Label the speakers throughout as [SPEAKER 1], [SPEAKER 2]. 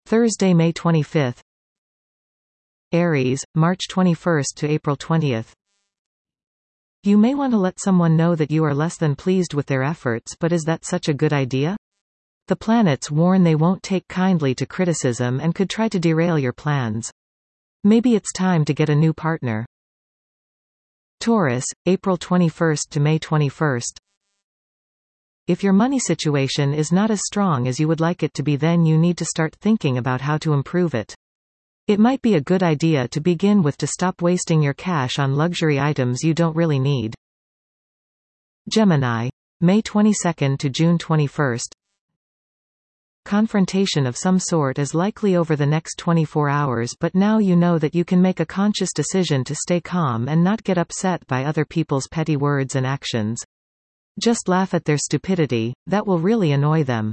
[SPEAKER 1] Thursday, May 25th. Aries, March 21st to April 20th. You may want to let someone know that you are less than pleased with their efforts, but is that such a good idea? The planets warn they won't take kindly to criticism and could try to derail your plans. Maybe it's time to get a new partner. Taurus, April 21st to May 21st. If your money situation is not as strong as you would like it to be, then you need to start thinking about how to improve it. It might be a good idea to begin with to stop wasting your cash on luxury items you don't really need. Gemini, May 22nd to June 21st. Confrontation of some sort is likely over the next 24 hours, but now you know that you can make a conscious decision to stay calm and not get upset by other people's petty words and actions. Just laugh at their stupidity, that will really annoy them.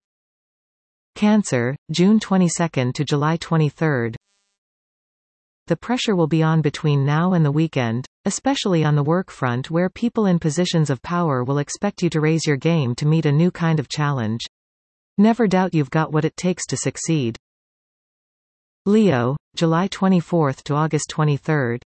[SPEAKER 1] Cancer, June 22nd to July 23rd. The pressure will be on between now and the weekend, especially on the work front, where people in positions of power will expect you to raise your game to meet a new kind of challenge. Never doubt you've got what it takes to succeed. Leo, July 24th to August 23rd.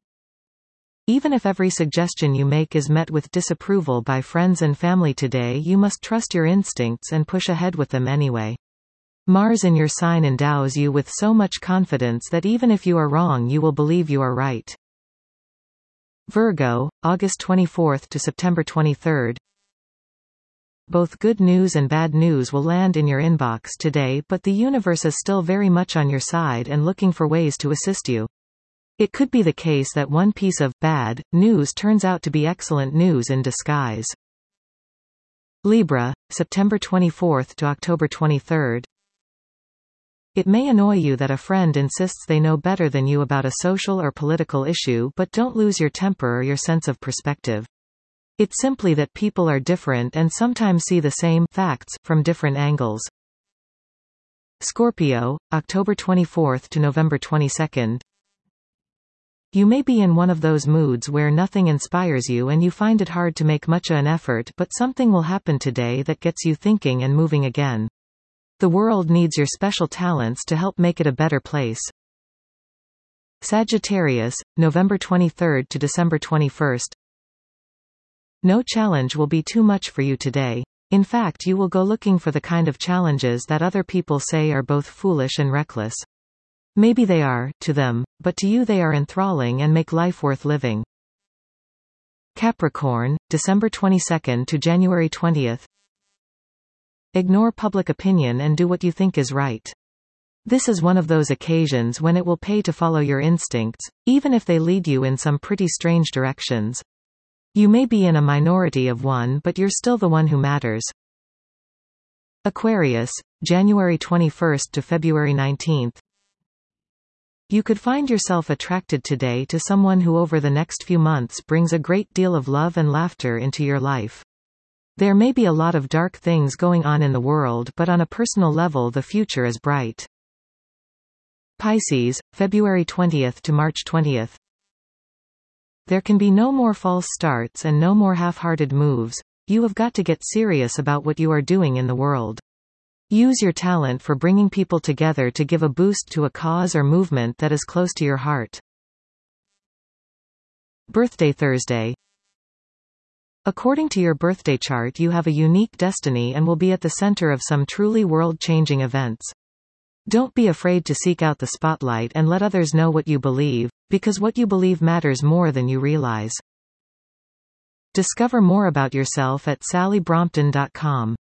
[SPEAKER 1] Even if every suggestion you make is met with disapproval by friends and family today, you must trust your instincts and push ahead with them anyway. Mars in your sign endows you with so much confidence that even if you are wrong, you will believe you are right. Virgo, August 24th to September 23rd. Both good news and bad news will land in your inbox today, but the universe is still very much on your side and looking for ways to assist you. It could be the case that one piece of bad news turns out to be excellent news in disguise. Libra, September 24th to October 23rd. It may annoy you that a friend insists they know better than you about a social or political issue, but don't lose your temper or your sense of perspective. It's simply that people are different and sometimes see the same facts from different angles. Scorpio, October 24th to November 22nd. You may be in one of those moods where nothing inspires you and you find it hard to make much of an effort, but something will happen today that gets you thinking and moving again. The world needs your special talents to help make it a better place. Sagittarius, November 23rd to December 21st. No challenge will be too much for you today. In fact, you will go looking for the kind of challenges that other people say are both foolish and reckless. Maybe they are, to them, but to you they are enthralling and make life worth living. Capricorn, December 22nd to January 20th. Ignore public opinion and do what you think is right. This is one of those occasions when it will pay to follow your instincts, even if they lead you in some pretty strange directions. You may be in a minority of one, but you're still the one who matters. Aquarius, January 21st to February 19th. You could find yourself attracted today to someone who over the next few months brings a great deal of love and laughter into your life. There may be a lot of dark things going on in the world, but on a personal level the future is bright. Pisces, February 20th to March 20th. There can be no more false starts and no more half-hearted moves. You have got to get serious about what you are doing in the world. Use your talent for bringing people together to give a boost to a cause or movement that is close to your heart. Birthday Thursday. According to your birthday chart, you have a unique destiny and will be at the center of some truly world-changing events. Don't be afraid to seek out the spotlight and let others know what you believe, because what you believe matters more than you realize. Discover more about yourself at sallybrompton.com.